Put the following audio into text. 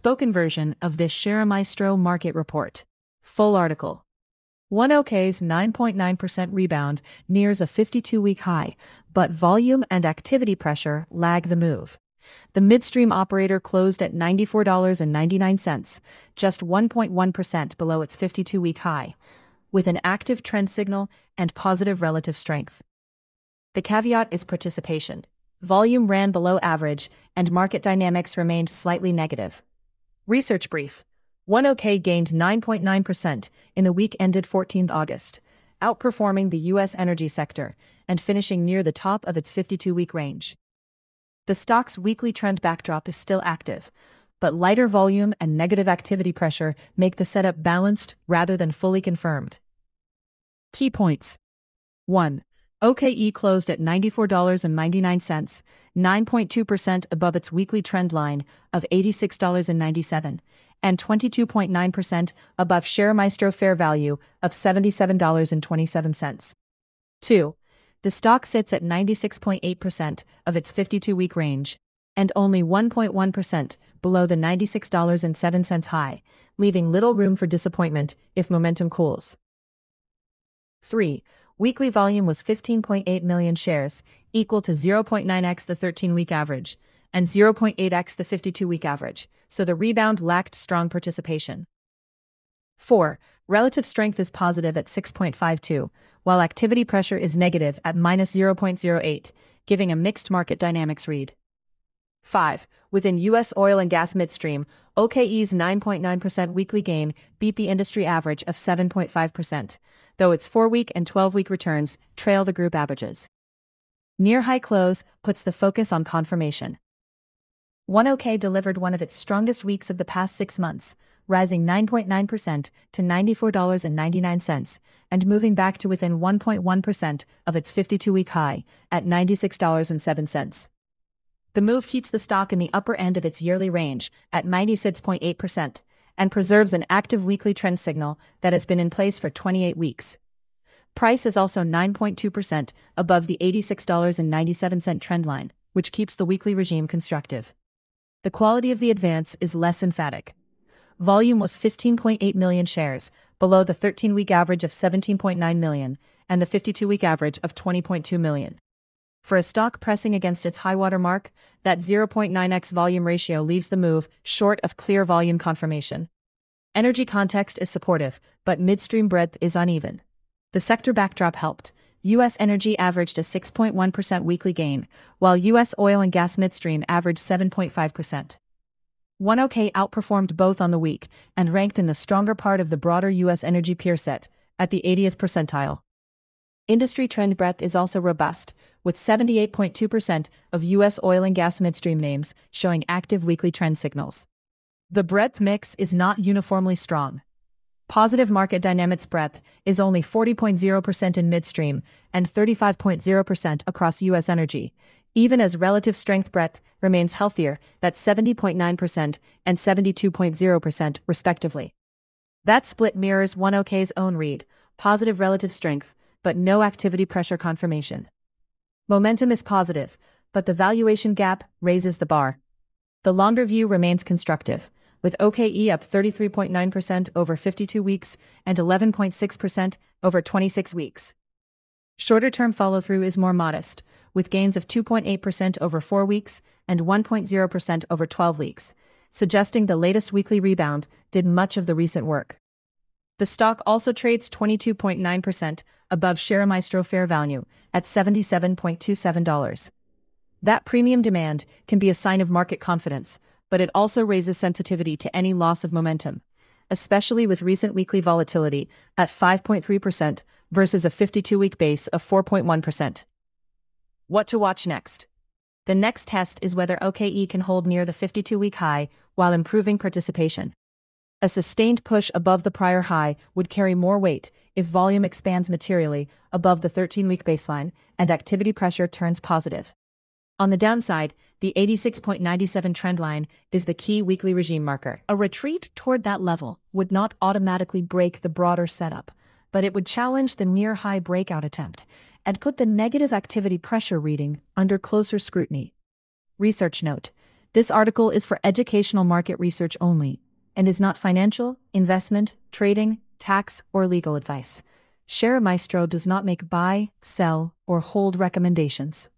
spoken version of this ShareMaestro market report. Full article. 1OK's 9.9% rebound nears a 52-week high, but volume and activity pressure lag the move. The midstream operator closed at $94.99, just 1.1% below its 52-week high, with an active trend signal and positive relative strength. The caveat is participation. Volume ran below average, and market dynamics remained slightly negative. Research brief. 1OK gained 9.9% in the week ended 14 August, outperforming the U.S. energy sector and finishing near the top of its 52-week range. The stock's weekly trend backdrop is still active, but lighter volume and negative activity pressure make the setup balanced rather than fully confirmed. Key points. 1. OKE closed at $94.99, 9.2% above its weekly trend line of $86.97, and 22.9% above ShareMaestro fair value of $77.27. 2. The stock sits at 96.8% of its 52-week range, and only 1.1% below the $96.07 high, leaving little room for disappointment if momentum cools. 3. Weekly volume was 15.8 million shares, equal to 0.9x the 13-week average, and 0.8x the 52-week average, so the rebound lacked strong participation. 4. Relative strength is positive at 6.52, while activity pressure is negative at -0.08, giving a mixed market dynamics read. 5. Within U.S. oil and gas midstream, OKE's 9.9% weekly gain beat the industry average of 7.5%, though its 4-week and 12-week returns trail the group averages. Near high close puts the focus on confirmation. 1OK delivered one of its strongest weeks of the past 6 months, rising 9.9% to $94.99 and moving back to within 1.1% of its 52-week high at $96.07. The move keeps the stock in the upper end of its yearly range at 96.8% and preserves an active weekly trend signal that has been in place for 28 weeks. Price is also 9.2% above the $86.97 trend line, which keeps the weekly regime constructive. The quality of the advance is less emphatic. Volume was 15.8 million shares, below the 13-week average of 17.9 million and the 52-week average of 20.2 million. For a stock pressing against its high-water mark, that 0.9x volume ratio leaves the move short of clear volume confirmation. Energy context is supportive, but midstream breadth is uneven. The sector backdrop helped. U.S. energy averaged a 6.1% weekly gain, while U.S. oil and gas midstream averaged 7.5%. 1OK outperformed both on the week and ranked in the stronger part of the broader U.S. energy peer set, at the 80th percentile. Industry trend breadth is also robust, with 78.2% of U.S. oil and gas midstream names showing active weekly trend signals. The breadth mix is not uniformly strong. Positive market dynamics breadth is only 40.0% in midstream and 35.0% across U.S. energy, even as relative strength breadth remains healthier, that's 70.9% and 72.0% respectively. That split mirrors 1OK's own read, positive relative strength, but no activity pressure confirmation. Momentum is positive, but the valuation gap raises the bar. The longer view remains constructive, with OKE up 33.9% over 52 weeks and 11.6% over 26 weeks. Shorter-term follow-through is more modest, with gains of 2.8% over 4 weeks and 1.0% over 12 weeks, suggesting the latest weekly rebound did much of the recent work. The stock also trades 22.9% above ShareMaestro fair value at $77.27. That premium demand can be a sign of market confidence, but it also raises sensitivity to any loss of momentum, especially with recent weekly volatility at 5.3% versus a 52-week base of 4.1%. What to watch next? The next test is whether OKE can hold near the 52-week high while improving participation. A sustained push above the prior high would carry more weight if volume expands materially above the 13-week baseline and activity pressure turns positive. On the downside, the 86.97 trendline is the key weekly regime marker. A retreat toward that level would not automatically break the broader setup, but it would challenge the near-high breakout attempt and put the negative activity pressure reading under closer scrutiny. Research note: This article is for educational market research only and is not financial, investment, trading, tax, or legal advice. Share Maestro does not make buy, sell, or hold recommendations.